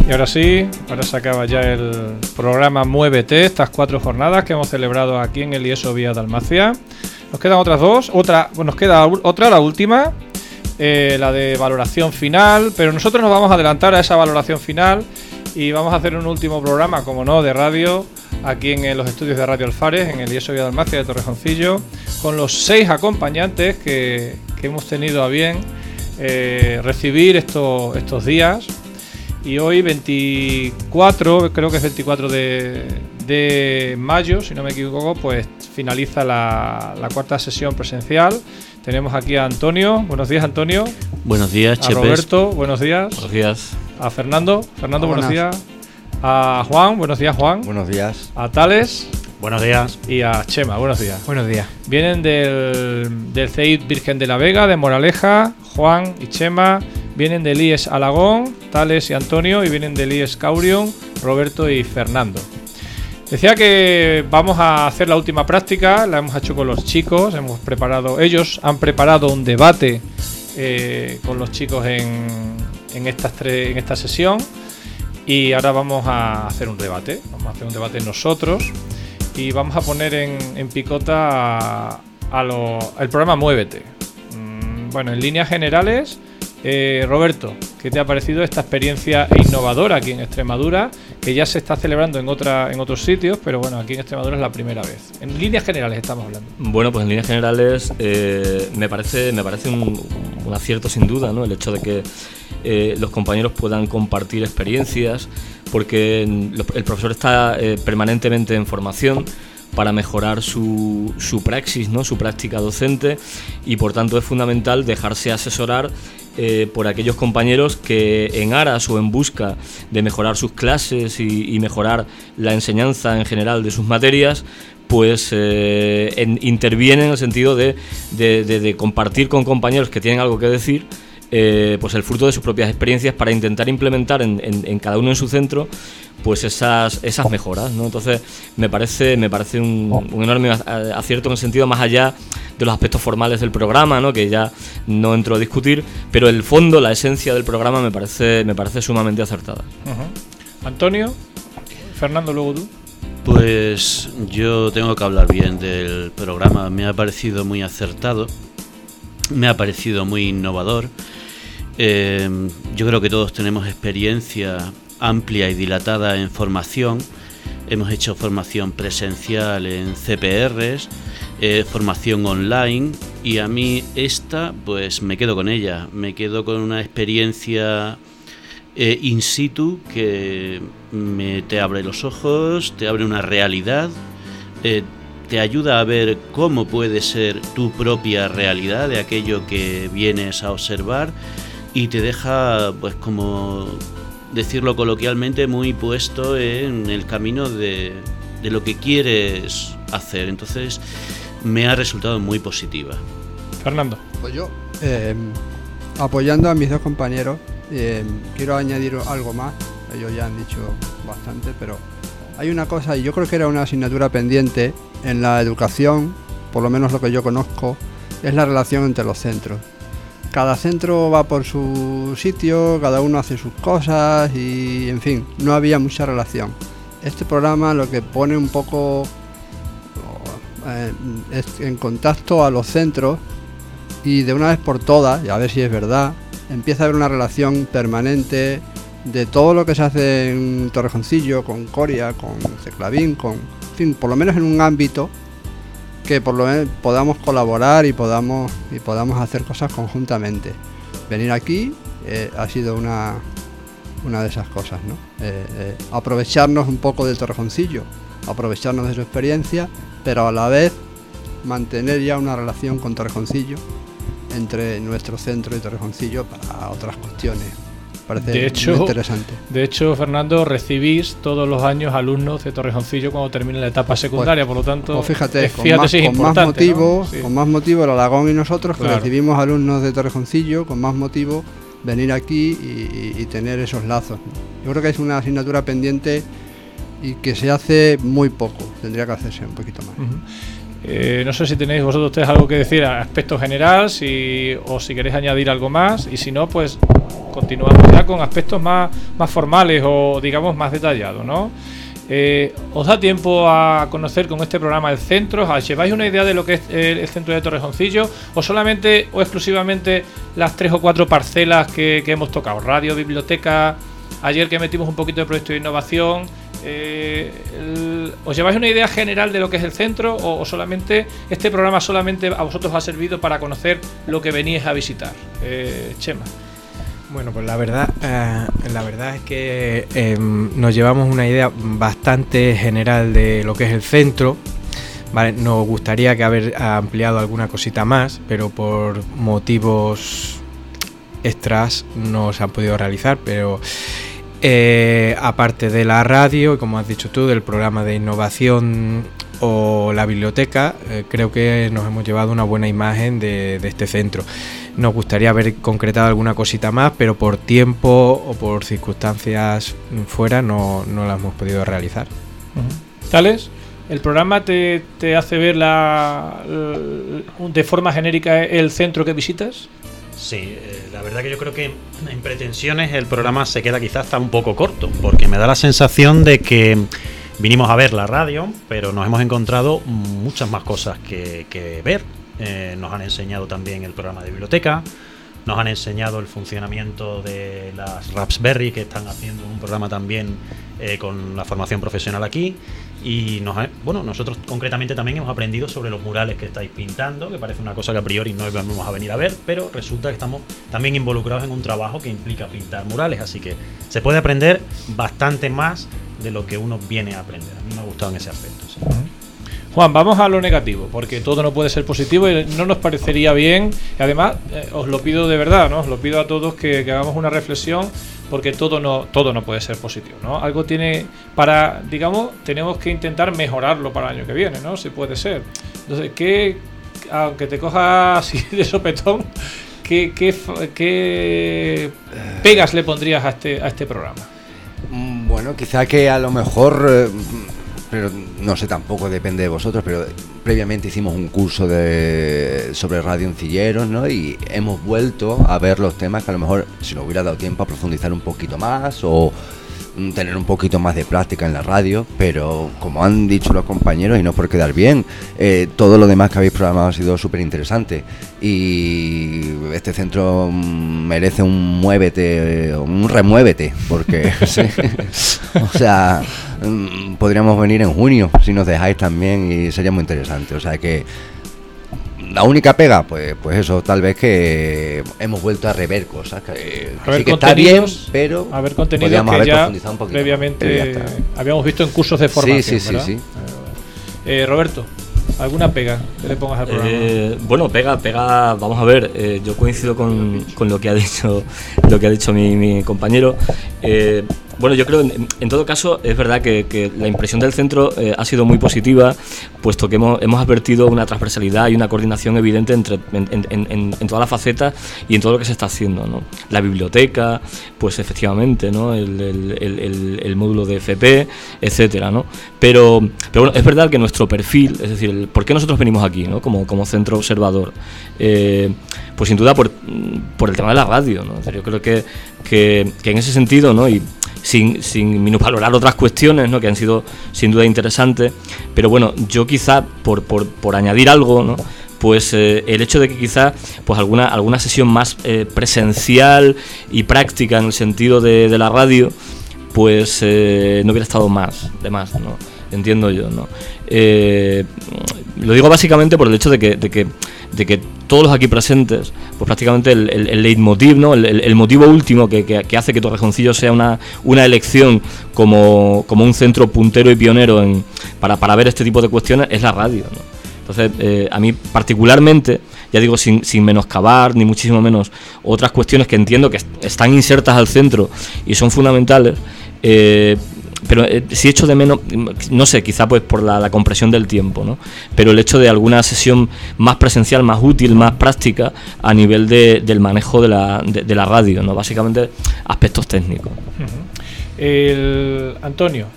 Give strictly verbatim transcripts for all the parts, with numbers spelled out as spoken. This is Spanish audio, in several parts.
Y ahora sí, ahora se acaba ya el programa Muévete, estas cuatro jornadas que hemos celebrado aquí en el I E S O Vía Dalmacia. Nos quedan otras dos, otra, bueno, nos queda otra, la última, eh, la de valoración final, pero nosotros nos vamos a adelantar a esa valoración final y vamos a hacer un último programa, como no, de radio, aquí en los estudios de Radio Alfares, en el I E S O Vía Dalmacia de Torrejoncillo, con los seis acompañantes que, que hemos tenido a bien eh, recibir estos, estos días. Y hoy veinticuatro, creo que es veinticuatro de, de mayo, si no me equivoco, pues finaliza la, la cuarta sesión presencial. Tenemos aquí a Antonio. Buenos días, Antonio. Buenos días, a Chepes. Roberto, buenos días. Buenos días. A Fernando. Fernando, Ah, buenos buenas. días. A Juan, buenos días, Juan. Buenos días. A Tales. Buenos días. Y a Chema, buenos días. Buenos días. Vienen del, del C I D Virgen de la Vega, de Moraleja, Juan y Chema. Vienen del I E S Alagón, Tales y Antonio. Y vienen del I E S Caurion, Roberto y Fernando. Decía que vamos a hacer la última práctica, la hemos hecho con los chicos. Hemos preparado, ellos han preparado un debate eh, con los chicos en, en, estas tres, en esta sesión. Y ahora vamos a hacer un debate. Vamos a hacer un debate nosotros. Y vamos a poner en, en picota a, a lo, el programa Muévete. Mm, bueno, en líneas generales, eh, Roberto, ¿qué te ha parecido esta experiencia innovadora aquí en Extremadura? Que ya se está celebrando en otra en otros sitios, pero bueno, aquí en Extremadura es la primera vez. En líneas generales estamos hablando. Bueno, pues en líneas generales eh, me parece me parece un, un acierto sin duda, ¿no? El hecho de que eh, los compañeros puedan compartir experiencias, porque el profesor está eh, permanentemente en formación para mejorar su, su praxis, ¿no? Su práctica docente, y por tanto es fundamental dejarse asesorar eh, por aquellos compañeros que en aras o en busca de mejorar sus clases y, y mejorar la enseñanza en general de sus materias, pues eh, en, intervienen en el sentido de, de, de, de compartir con compañeros que tienen algo que decir, Eh, pues el fruto de sus propias experiencias, para intentar implementar en, en, en cada uno en su centro pues esas, esas mejoras, ¿no? Entonces me parece, me parece un, un enorme acierto en el sentido más allá de los aspectos formales del programa, ¿no? Que ya no entro a discutir, pero el fondo, la esencia del programa me parece, me parece sumamente acertada. Uh-huh. Antonio, Fernando, luego tú. Pues yo tengo que hablar bien del programa. Me ha parecido muy acertado, me ha parecido muy innovador. Eh, yo creo que todos tenemos experiencia amplia y dilatada en formación. Hemos hecho formación presencial en C P Rs, eh, formación online, y a mí esta, pues me quedo con ella. Me quedo con una experiencia eh, in situ que me, te abre los ojos, te abre una realidad, eh, te ayuda a ver cómo puede ser tu propia realidad de aquello que vienes a observar, y te deja, pues como decirlo coloquialmente, muy puesto en el camino de, de lo que quieres hacer. Entonces me ha resultado muy positiva. Fernando. Pues yo, eh, apoyando a mis dos compañeros, eh, quiero añadir algo más. Ellos ya han dicho bastante, pero hay una cosa, y yo creo que era una asignatura pendiente en la educación, por lo menos lo que yo conozco, es la relación entre los centros. Cada centro va por su sitio, cada uno hace sus cosas y, en fin, no había mucha relación. Este programa lo que pone un poco eh, es en contacto a los centros, y de una vez por todas, y a ver si es verdad, empieza a haber una relación permanente de todo lo que se hace en Torrejoncillo, con Coria, con Ceclavín, con, en fin, por lo menos en un ámbito que por lo menos podamos colaborar y podamos y podamos hacer cosas conjuntamente. Venir aquí eh, ha sido una una de esas cosas, ¿no? Eh, eh, aprovecharnos un poco del Torrejoncillo, aprovecharnos de su experiencia, pero a la vez mantener ya una relación con Torrejoncillo, entre nuestro centro y Torrejoncillo, para otras cuestiones. Parece de hecho, muy interesante. De hecho, Fernando, recibís todos los años alumnos de Torrejoncillo cuando termine la etapa secundaria, pues, por lo tanto, pues fíjate, eh, con, fíjate más, si es con más motivo, ¿no? Sí. con más motivo el Alagón y nosotros, que claro, recibimos alumnos de Torrejoncillo, con más motivo venir aquí y, y, y tener esos lazos, ¿no? Yo creo que es una asignatura pendiente y que se hace muy poco, tendría que hacerse un poquito más. Uh-huh. Eh, no sé si tenéis vosotros ustedes algo que decir a aspecto general, si, o si queréis añadir algo más, y si no, pues continuamos ya con aspectos más, más formales o digamos más detallados, ¿no? Eh, ¿Os da tiempo a conocer con este programa el centro? ¿Os lleváis una idea de lo que es el, el centro de Torrejoncillo? ¿O solamente o exclusivamente las tres o cuatro parcelas que, que hemos tocado? Radio, biblioteca, ayer que metimos un poquito de proyecto de innovación. Eh, el, ¿Os lleváis una idea general de lo que es el centro? ¿O, o solamente este programa solamente a vosotros ha servido para conocer lo que veníais a visitar? Eh, Chema. Bueno, pues la verdad, eh, la verdad es que eh, nos llevamos una idea bastante general de lo que es el centro. Vale, nos gustaría que haber ampliado alguna cosita más, pero por motivos extras no se han podido realizar. Pero eh, aparte de la radio, y como has dicho tú, del programa de innovación o la biblioteca, eh, creo que nos hemos llevado una buena imagen de, de este centro. Nos gustaría haber concretado alguna cosita más, pero por tiempo o por circunstancias fuera no, no la hemos podido realizar. Uh-huh. ¿Tales? ¿El programa te, te hace ver la, la, de forma genérica el centro que visitas? Sí, eh, la verdad que yo creo que en pretensiones el programa se queda quizás hasta un poco corto, porque me da la sensación de que vinimos a ver la radio, pero nos hemos encontrado muchas más cosas que, que ver. Eh, nos han enseñado también el programa de biblioteca, nos han enseñado el funcionamiento de las Raspberry, que están haciendo un programa también eh, con la formación profesional aquí, y nos ha, bueno, nosotros concretamente también hemos aprendido sobre los murales que estáis pintando, que parece una cosa que a priori no vamos a venir a ver, pero resulta que estamos también involucrados en un trabajo que implica pintar murales, así que se puede aprender bastante más de lo que uno viene a aprender. A mí me ha gustado en ese aspecto, sí. Juan, vamos a lo negativo, porque todo no puede ser positivo y no nos parecería bien. Y además, eh, os lo pido de verdad, ¿no? Os lo pido a todos que, que hagamos una reflexión, porque todo no, todo no puede ser positivo, ¿no? Algo tiene para, digamos, tenemos que intentar mejorarlo para el año que viene, ¿no? Si puede ser. Entonces, ¿qué, aunque te cojas así de sopetón, ¿qué, qué, qué pegas le pondrías a este, a este programa? Bueno, quizá que a lo mejor... Eh, pero no sé, tampoco depende de vosotros, pero previamente hicimos un curso de sobre radioncilleros, ¿no? Y hemos vuelto a ver los temas que a lo mejor, si nos hubiera dado tiempo a profundizar un poquito más o tener un poquito más de práctica en la radio, pero como han dicho los compañeros, y no por quedar bien, eh, todo lo demás que habéis programado ha sido súper interesante y este centro merece un muévete, un remuévete, porque sí, o sea, podríamos venir en junio si nos dejáis también y sería muy interesante. O sea que la única pega, pues pues eso, tal vez que hemos vuelto a rever cosas que, que sí que está bien, pero a ver contenidos podríamos que haber ya profundizado un poquito previamente más, habíamos visto en cursos de formación. Sí, sí, ¿verdad? sí, sí. Eh, Roberto, ¿alguna pega que le pongas al programa? Eh, bueno, pega, pega, vamos a ver, eh, yo coincido con, con lo que ha dicho lo que ha dicho mi, mi compañero. Eh, Bueno, yo creo, en, en todo caso, es verdad que, que la impresión del centro eh, ha sido muy positiva, puesto que hemos, hemos advertido una transversalidad y una coordinación evidente entre, en, en, en, en todas las facetas y en todo lo que se está haciendo, ¿no? La biblioteca, pues efectivamente, ¿no? El, el, el, el, el módulo de F P, etcétera, ¿no? Pero, pero bueno, es verdad que nuestro perfil, es decir, el, ¿por qué nosotros venimos aquí, ¿no? Como, como centro observador? Eh, pues sin duda por, por el tema de la radio, ¿no? O sea, yo creo que, que, que en ese sentido, ¿no? Y sin, sin minusvalorar otras cuestiones, ¿no? Que han sido sin duda interesantes, pero bueno, yo quizá por, por, por añadir algo, ¿no? Pues eh, el hecho de que quizá pues alguna, alguna sesión más eh, presencial y práctica en el sentido de, de la radio, pues eh, no hubiera estado más, de más, ¿no? Entiendo yo, ¿no? Eh, lo digo básicamente por el hecho de que, de que, de que todos los aquí presentes, pues prácticamente el, el, el leitmotiv, ¿no? El, el, el motivo último que, que, que hace que Torrejoncillo sea una, una elección como, como un centro puntero y pionero en, para, para ver este tipo de cuestiones es la radio, ¿no? Entonces, eh, a mí particularmente, ya digo, sin, sin menoscabar, ni muchísimo menos otras cuestiones que entiendo que están insertas al centro y son fundamentales, eh, pero eh, sí echo de menos, no sé, quizá pues por la, la compresión del tiempo, ¿no? Pero el hecho de alguna sesión más presencial, más útil, más práctica a nivel de, del manejo de la, de, de la radio, ¿no? Básicamente aspectos técnicos. Uh-huh. El, Antonio,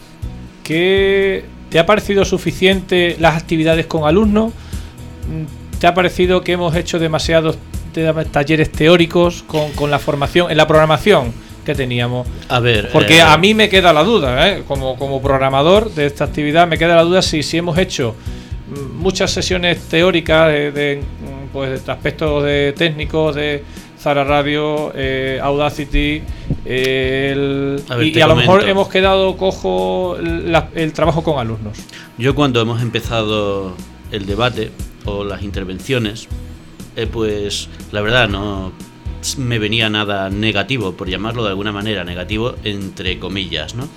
¿qué te ha parecido suficiente las actividades con alumnos? ¿Te ha parecido que hemos hecho demasiados talleres teóricos con, con la formación, en la programación que teníamos? A ver, porque eh, a mí me queda la duda, ¿eh? como, como programador de esta actividad, me queda la duda si, si hemos hecho muchas sesiones teóricas de, de, pues, de aspectos de técnicos de Zara Radio, eh, Audacity, eh, el, a ver, y, y a lo comento. mejor hemos quedado cojo la, el trabajo con alumnos. Yo cuando hemos empezado el debate o las intervenciones, eh, pues la verdad no me venía nada negativo, por llamarlo de alguna manera, negativo entre comillas, ¿no?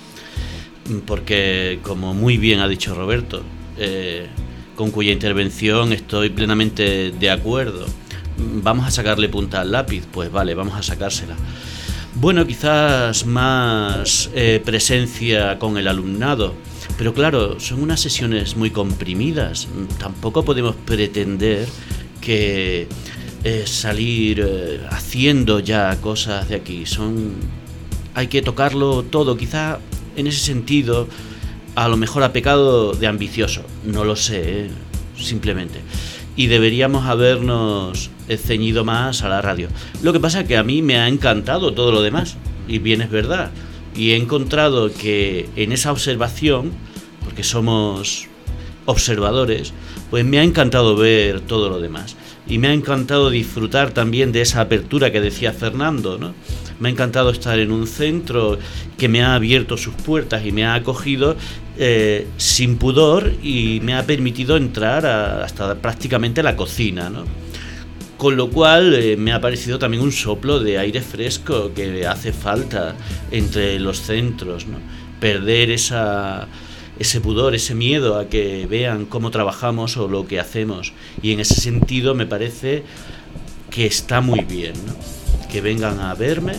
Porque, como muy bien ha dicho Roberto, eh, con cuya intervención estoy plenamente de acuerdo. ¿Vamos a sacarle punta al lápiz? Pues vale, vamos a sacársela. Bueno, quizás más eh, presencia con el alumnado, pero claro, son unas sesiones muy comprimidas. Tampoco podemos pretender que eh, salir eh, haciendo ya cosas de aquí. Son, hay que tocarlo todo. Quizá en ese sentido, a lo mejor ha pecado de ambicioso. No lo sé, eh, simplemente. Y deberíamos habernos ceñido más a la radio. Lo que pasa es que a mí me ha encantado todo lo demás, y bien es verdad, y he encontrado que en esa observación, porque somos observadores, pues me ha encantado ver todo lo demás, y me ha encantado disfrutar también de esa apertura que decía Fernando, ¿no? Me ha encantado estar en un centro que me ha abierto sus puertas y me ha acogido eh, sin pudor, y me ha permitido entrar a, hasta prácticamente la cocina, ¿no? Con lo cual eh, me ha parecido también un soplo de aire fresco que hace falta entre los centros, ¿no? Perder esa, ese pudor, ese miedo a que vean cómo trabajamos o lo que hacemos. Y en ese sentido me parece que está muy bien, ¿no? Que vengan a verme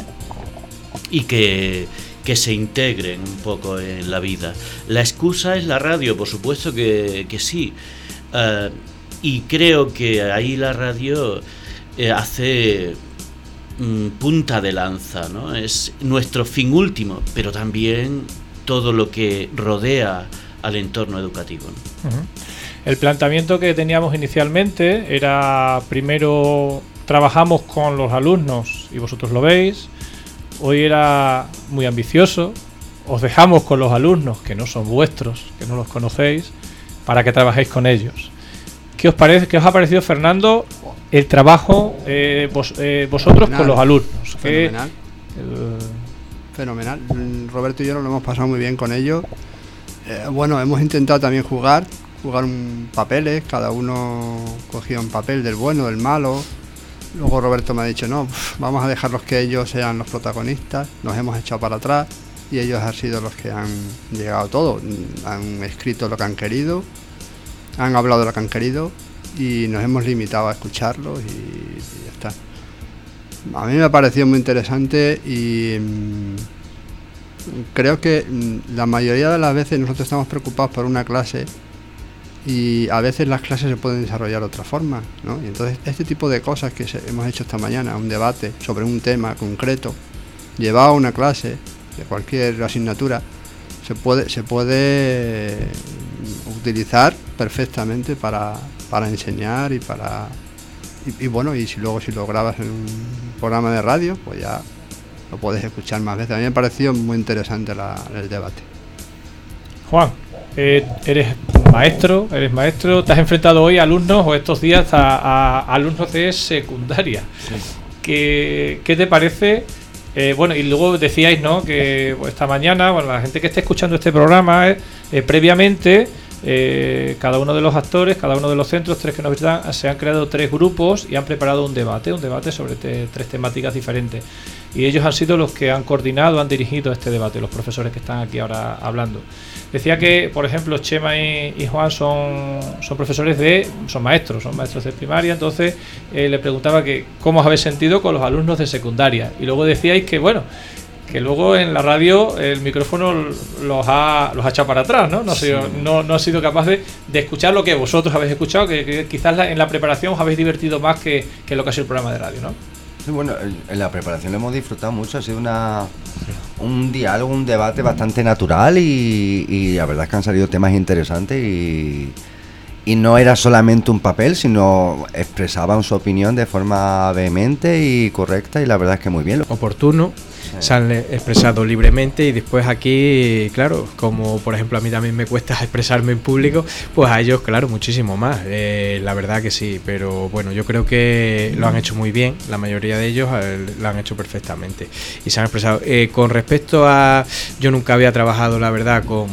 y que, que se integren un poco en la vida. La excusa es la radio, por supuesto que, que sí. Uh, y creo que ahí la radio eh, hace mm, punta de lanza, ¿no? Es nuestro fin último, pero también todo lo que rodea al entorno educativo, ¿no? Uh-huh. El planteamiento que teníamos inicialmente era: primero trabajamos con los alumnos y vosotros lo veis. Hoy era muy ambicioso: os dejamos con los alumnos que no son vuestros, que no los conocéis, para que trabajéis con ellos. ¿Qué os parece? ¿Qué os ha parecido, Fernando, el trabajo eh, vos, eh, vosotros Fenomenal. con los alumnos? Fenomenal. El... Fenomenal. Roberto y yo nos lo hemos pasado muy bien con ellos. Eh, bueno, hemos intentado también jugar, jugar un, papeles, cada uno cogía un papel del bueno, del malo. Luego Roberto me ha dicho, no, vamos a dejarlos que ellos sean los protagonistas. Nos hemos echado para atrás y ellos han sido los que han llegado a todo. Han escrito lo que han querido, han hablado de lo que han querido, y nos hemos limitado a escucharlos y, y ya está. A mí me ha parecido muy interesante, y mmm, creo que mmm, la mayoría de las veces nosotros estamos preocupados por una clase, y a veces las clases se pueden desarrollar de otra forma, ¿no? Y entonces este tipo de cosas que se, hemos hecho esta mañana, un debate sobre un tema concreto, llevado a una clase de cualquier asignatura, se puede se puede utilizar perfectamente para, para enseñar y para y, y bueno, y si luego si lo grabas en un programa de radio, pues ya lo puedes escuchar más veces. A mí me ha parecido muy interesante la, el debate. Juan, eh, eres maestro, eres maestro, te has enfrentado hoy a alumnos o estos días a, a, a alumnos de secundaria. Sí. ¿Qué, ¿Qué te parece? Eh, bueno, y luego decíais, ¿no?, que pues, esta mañana, bueno, la gente que esté escuchando este programa, eh, eh, previamente, eh, cada uno de los actores, cada uno de los centros, tres que nos visitan, se han creado tres grupos y han preparado un debate, un debate sobre te, tres temáticas diferentes. Y ellos han sido los que han coordinado, han dirigido este debate, los profesores que están aquí ahora hablando. Decía que, por ejemplo, Chema y, y Juan son, son profesores de, son maestros, son maestros de primaria, entonces eh, le preguntaba que cómo os habéis sentido con los alumnos de secundaria. Y luego decíais que, bueno, que luego en la radio el micrófono los ha, los ha echado para atrás, ¿no? No ha sido, no, no ha sido capaz de, de escuchar lo que vosotros habéis escuchado, que, que quizás la, en la preparación os habéis divertido más que, que lo que ha sido el programa de radio, ¿no? Sí, bueno, en la preparación lo hemos disfrutado mucho, ha sido una un diálogo, un debate bastante natural, y, y la verdad es que han salido temas interesantes, y, y no era solamente un papel, sino expresaban su opinión de forma vehemente y correcta, y la verdad es que muy bien. Oportuno, sí. Se han expresado libremente, y después aquí, claro, como por ejemplo a mí también me cuesta expresarme en público, pues a ellos, claro, muchísimo más, eh, la verdad que sí, pero bueno, yo creo que lo han hecho muy bien, la mayoría de ellos eh, lo han hecho perfectamente y se han expresado. Eh, con respecto a, yo nunca había trabajado, la verdad, con,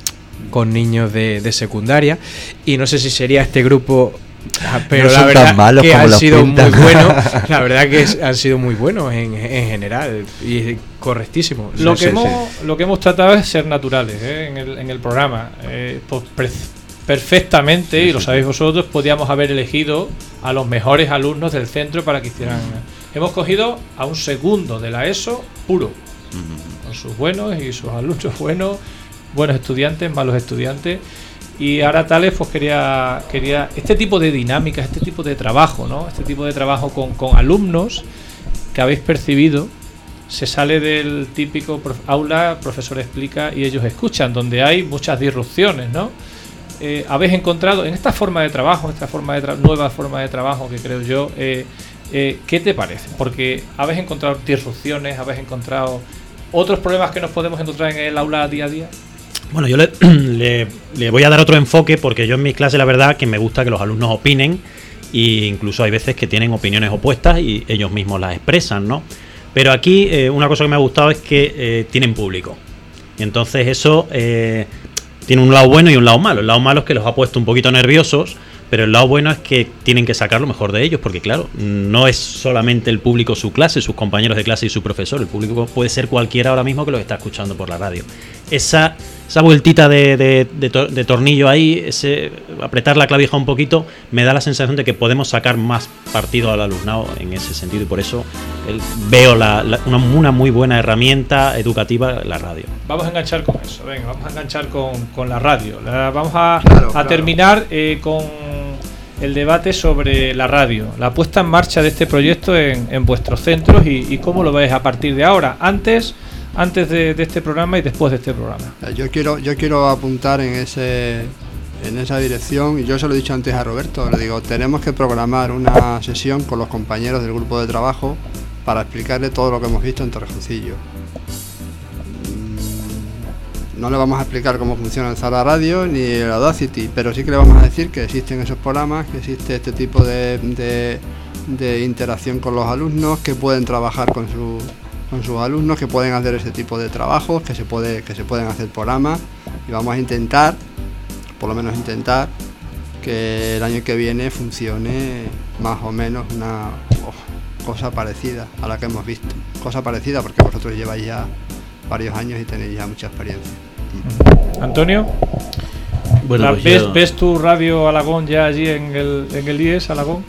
con niños de, de secundaria, y no sé si sería este grupo... Pero no la verdad que han sido pintan. muy buenos, la verdad que es, han sido muy buenos en, en general y correctísimos. Lo, sí, que sí, hemos, sí. lo que hemos tratado es ser naturales, ¿eh? en, el, en el programa. Eh, pues, pre- perfectamente, sí, y lo sí, sabéis vosotros, podíamos haber elegido a los mejores alumnos del centro para que hicieran... Uh-huh. Hemos cogido a un segundo de la ESO puro, uh-huh, con sus buenos y sus alumnos buenos, buenos estudiantes, malos estudiantes. Y ahora Tales pues quería quería este tipo de dinámicas, este tipo de trabajo, ¿no? Este tipo de trabajo con, con alumnos que habéis percibido, se sale del típico prof, aula, profesor explica y ellos escuchan, donde hay muchas disrupciones, ¿no? Eh, habéis encontrado en esta forma de trabajo, esta forma de tra- nueva forma de trabajo que creo yo, eh, eh, ¿qué te parece? Porque habéis encontrado disrupciones, habéis encontrado otros problemas que nos podemos encontrar en el aula día a día. Bueno, yo le, le, le voy a dar otro enfoque, porque yo en mis clases la verdad que me gusta que los alumnos opinen, e incluso hay veces que tienen opiniones opuestas y ellos mismos las expresan, ¿no? Pero aquí eh, una cosa que me ha gustado es que eh, tienen público, y entonces eso eh, tiene un lado bueno y un lado malo. El lado malo es que los ha puesto un poquito nerviosos, pero el lado bueno es que tienen que sacar lo mejor de ellos, porque claro, no es solamente el público su clase, sus compañeros de clase y su profesor, el público puede ser cualquiera ahora mismo que los está escuchando por la radio. Esa, esa vueltita de, de, de, to, de tornillo ahí, ese apretar la clavija un poquito, me da la sensación de que podemos sacar más partido al alumnado en ese sentido, y por eso el, veo la, la, una, una muy buena herramienta educativa, la radio. Vamos a enganchar con eso, venga, vamos a enganchar con, con la radio. La, vamos a, claro, a claro. terminar eh, con el debate sobre la radio, la puesta en marcha de este proyecto en, en vuestros centros y, y cómo lo veis a partir de ahora, antes antes de, de este programa y después de este programa. Yo quiero yo quiero apuntar en ese en esa dirección, y yo se lo he dicho antes a Roberto, le digo, tenemos que programar una sesión con los compañeros del grupo de trabajo para explicarle todo lo que hemos visto en Torrejoncillo. No le vamos a explicar cómo funciona el Zara Radio ni el Audacity, pero sí que le vamos a decir que existen esos programas, que existe este tipo de, de, de interacción con los alumnos, que pueden trabajar con, su, con sus alumnos, que pueden hacer ese tipo de trabajos, que se, puede, que se pueden hacer programas, y vamos a intentar, por lo menos intentar, que el año que viene funcione más o menos una oh, cosa parecida a la que hemos visto. Cosa parecida porque vosotros lleváis ya varios años y tenéis ya mucha experiencia. Antonio, bueno, pues ¿ves, yo... ¿ves tu radio Alagón ya allí en el, en el I E S Alagón?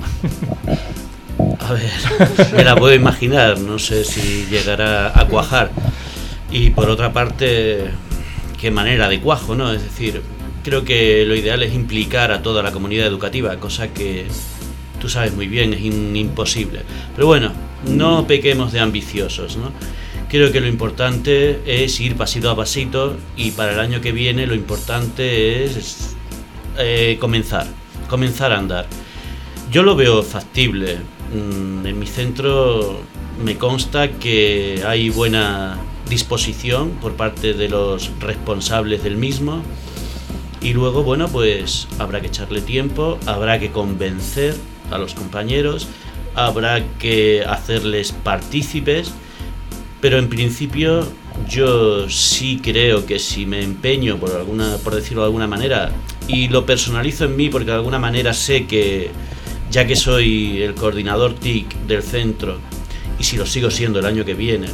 A ver, me la puedo imaginar, no sé si llegará a cuajar. Y por otra parte, qué manera de cuajo, ¿no? Es decir, creo que lo ideal es implicar a toda la comunidad educativa, cosa que tú sabes muy bien, es in- imposible. Pero bueno, no pequemos de ambiciosos, ¿no? Creo que lo importante es ir pasito a pasito, y para el año que viene lo importante es eh, comenzar, comenzar a andar. Yo lo veo factible. En mi centro me consta que hay buena disposición por parte de los responsables del mismo, y luego, bueno, pues habrá que echarle tiempo, habrá que convencer a los compañeros, habrá que hacerles partícipes. Pero en principio yo sí creo que si me empeño, por alguna, por decirlo de alguna manera, y lo personalizo en mí porque de alguna manera sé que, ya que soy el coordinador T I C del centro, y si lo sigo siendo el año que viene,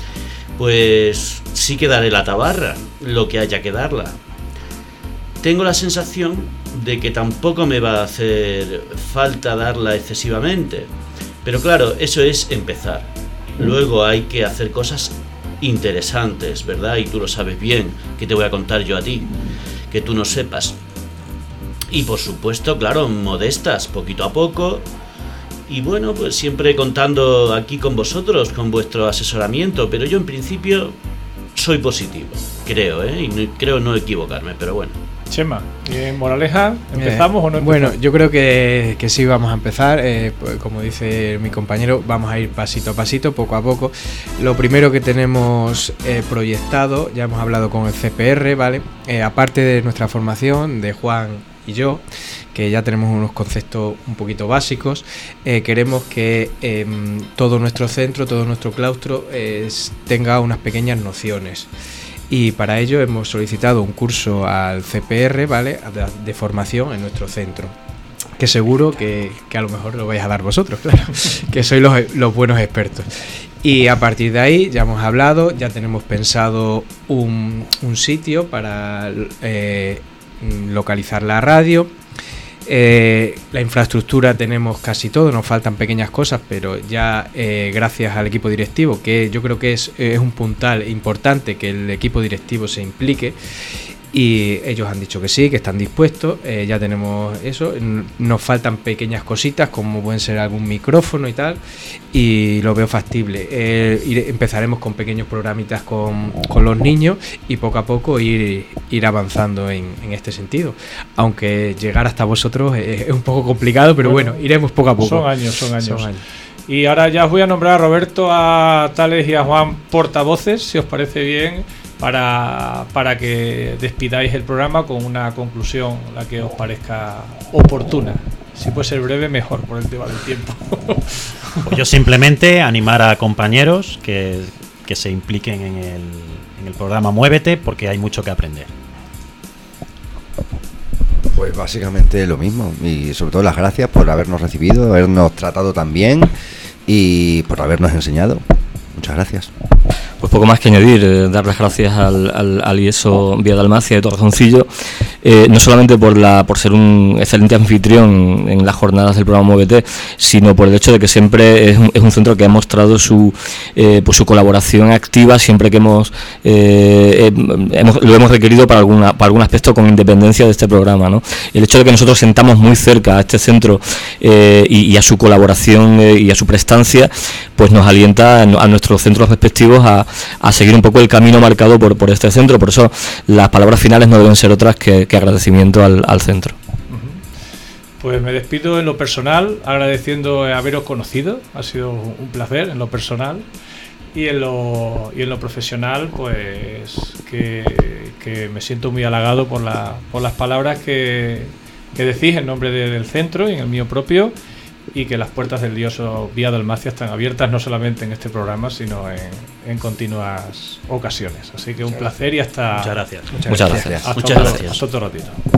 pues sí que daré la tabarra, lo que haya que darla. Tengo la sensación de que tampoco me va a hacer falta darla excesivamente, pero claro, eso es empezar. Luego hay que hacer cosas interesantes, ¿verdad? Y tú lo sabes bien, que te voy a contar yo a ti, que tú no sepas. Y por supuesto, claro, modestas, poquito a poco. Y bueno, pues siempre contando aquí con vosotros, con vuestro asesoramiento. Pero yo en principio soy positivo, creo, ¿eh? Y no, creo no equivocarme, pero bueno. Chema, ¿y en Moraleja empezamos eh, o no empezamos? Bueno, yo creo que, que sí vamos a empezar. Eh, pues, como dice mi compañero, vamos a ir pasito a pasito, poco a poco. Lo primero que tenemos eh, proyectado, ya hemos hablado con el C P R, ¿vale? Eh, aparte de nuestra formación, de Juan y yo, que ya tenemos unos conceptos un poquito básicos, eh, queremos que eh, todo nuestro centro, todo nuestro claustro eh, tenga unas pequeñas nociones. Y para ello hemos solicitado un curso al C P R, ¿vale?, de, de formación en nuestro centro, que seguro que, que a lo mejor lo vais a dar vosotros, claro, que sois los, los buenos expertos. Y a partir de ahí ya hemos hablado, ya tenemos pensado un, un sitio para eh, localizar la radio. Eh, la infraestructura tenemos casi todo, nos faltan pequeñas cosas, pero ya eh, gracias al equipo directivo, que yo creo que es, es un puntal importante que el equipo directivo se implique, y ellos han dicho que sí, que están dispuestos, eh, ya tenemos eso, nos faltan pequeñas cositas como pueden ser algún micrófono y tal, y lo veo factible. Eh, ir, empezaremos con pequeños programitas con, con los niños y poco a poco ir, ir avanzando en, en este sentido, aunque llegar hasta vosotros es, es un poco complicado, pero bueno, bueno, iremos poco a poco. Son años, son años. Son años. Y ahora ya os voy a nombrar a Roberto, a Tales y a Juan portavoces, si os parece bien, para, para que despidáis el programa con una conclusión, la que os parezca oportuna. Si puede ser breve, mejor, por el tema del tiempo. Pues yo simplemente animar a compañeros que, que se impliquen en el, en el programa Muévete, porque hay mucho que aprender. Pues básicamente lo mismo, y sobre todo las gracias por habernos recibido, habernos tratado tan bien y por habernos enseñado. Muchas gracias. Pues poco más que añadir, eh, dar las gracias al, al, al I E S O Vía Dalmacia de Torrejoncillo, eh, no solamente por la por ser un excelente anfitrión en las jornadas del programa Muévete, sino por el hecho de que siempre es un, es un centro que ha mostrado su eh, pues su colaboración activa siempre que hemos, eh, hemos lo hemos requerido para alguna para algún aspecto, con independencia de este programa, ¿no? El hecho de que nosotros sentamos muy cerca a este centro eh, y, y a su colaboración eh, y a su prestancia, pues nos alienta a, a nuestros centros respectivos a a seguir un poco el camino marcado por, por este centro. Por eso las palabras finales no deben ser otras que, que agradecimiento al, al centro. Pues me despido en lo personal, agradeciendo haberos conocido, ha sido un placer en lo personal, y en lo, y en lo profesional, pues que, que me siento muy halagado por, la, por las palabras que, que decís en nombre de, del centro y en el mío propio, y que las puertas del Dioso Vía Dalmacia están abiertas no solamente en este programa, sino en, en continuas ocasiones. Así que un placer y hasta... Muchas gracias. Muchas gracias. Hasta Muchas otro, gracias. hasta otro ratito.